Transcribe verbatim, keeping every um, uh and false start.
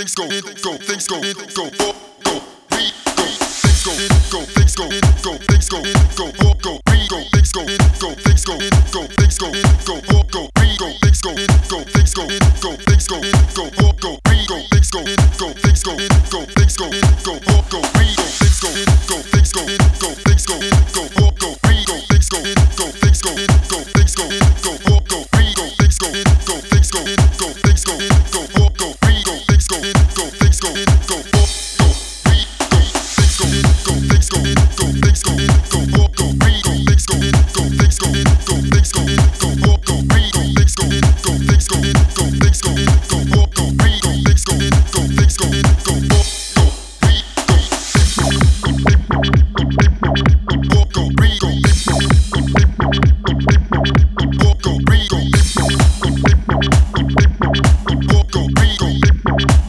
things go, go, things go, go, go, go, we go, things go, go, things go, go, things go, go, go, go, we go, things go, go, things go, go, things go, go, go, go, we go, things go, go, things go, go, things go, go, go, go, we go, things go, go, things go, go, things go, go, go, go, we go, things go, go, things go, go, things go, go, go, go, we go, things go, go, things go, go, things go.